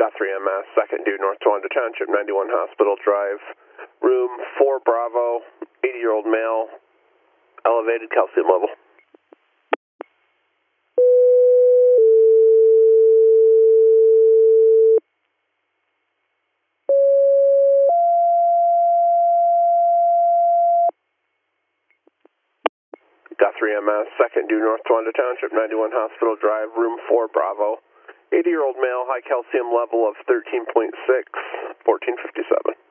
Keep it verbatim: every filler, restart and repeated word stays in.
Guthrie M S, second due North Towanda Township, ninety-one Hospital Drive, room four Bravo, eighty-year-old male, elevated calcium level. Guthrie M S, second due North Towanda Township, ninety-one Hospital Drive, room four Bravo, eighty-year-old male, high calcium level of thirteen point six, fourteen fifty-seven.